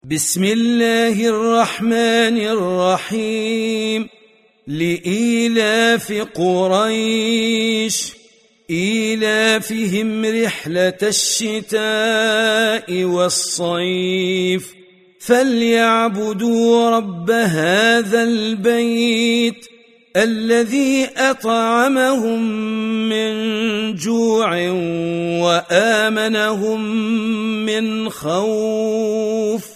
بسم الله الرحمن الرحيم. لإيلاف قريش إيلافهم رحلة الشتاء والصيف فليعبدوا رب هذا البيت الذي أطعمهم من جوع وآمنهم من خوف.